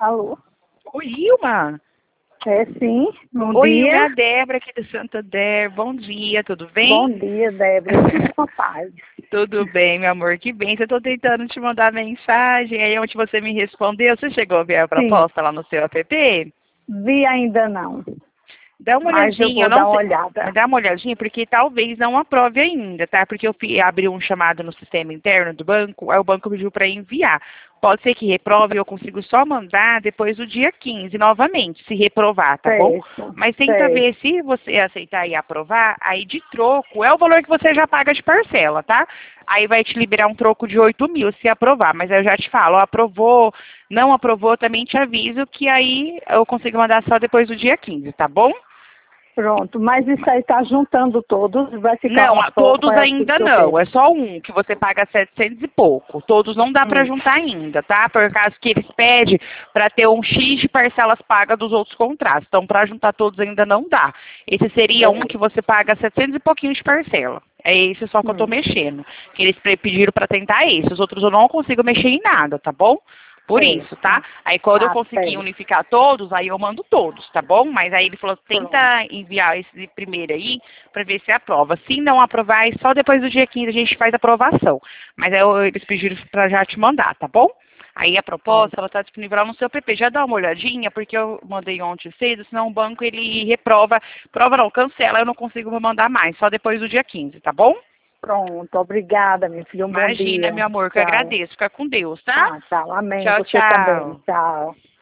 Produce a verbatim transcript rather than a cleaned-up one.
Alô? Oi, Ilma. É sim, bom Oi, dia. Ilma, é a Débora aqui do Santander. Bom dia, tudo bem? Bom dia, Débora. Tudo com paz. Tudo bem, meu amor, que bem. Eu tô tentando te mandar mensagem, aí onde você me respondeu, você chegou a ver a Sim, proposta lá no seu app? vi ainda não, Dá uma mas eu olhadinha, eu vou dar não uma sei. olhada. Dá uma olhadinha, porque talvez não aprove ainda, tá? Porque eu fi- abri um chamado no sistema interno do banco, aí o banco pediu para enviar. Pode ser que reprove, eu consigo só mandar depois do dia quinze, novamente, se reprovar, tá bom? Certo, Mas tenta certo. ver se você aceitar e aprovar, aí de troco, é o valor que você já paga de parcela, tá? Aí vai te liberar um troco de oito mil se aprovar, mas aí eu já te falo, ó, aprovou, não aprovou, também te aviso que aí eu consigo mandar só depois do dia quinze, tá bom? Pronto, mas isso aí tá juntando todos, vai ficar Não, uma a- só, todos qual é aquilo ainda que eu não. quero? É só um que você paga setecentos e pouco. Todos não dá para Hum, juntar ainda, tá? Por causa que eles pedem para ter um X de parcelas pagas dos outros contratos. Então, para juntar todos ainda não dá. Esse seria um que certo. você paga setecentos e pouquinho de parcela. É esse só que eu tô Hum, mexendo. Que eles pre- pediram para tentar esse. Os outros eu não consigo mexer em nada, tá bom? Por isso, tá? certo. Aí quando eu Tá conseguir certo. unificar todos, aí eu mando todos, tá bom? Mas aí ele falou, Pronto. tenta enviar esse primeiro aí para ver se aprova. Se não aprovar, aí só depois do dia quinze a gente faz a aprovação. Mas aí eu- eles pediram para já te mandar, tá bom? Aí a proposta, Pronto. ela está disponível lá no seu P P. Já dá uma olhadinha, porque eu mandei ontem cedo, senão o banco ele reprova, prova não, cancela, eu não consigo mandar mais, só depois do dia quinze, tá bom? Pronto, obrigada, meu filho. Um bom Imagina, dia. meu amor, que eu Tchau. agradeço. Fica com Deus, tá? Tá, tchau. Amém. Tchau, Você também. tchau. Tchau.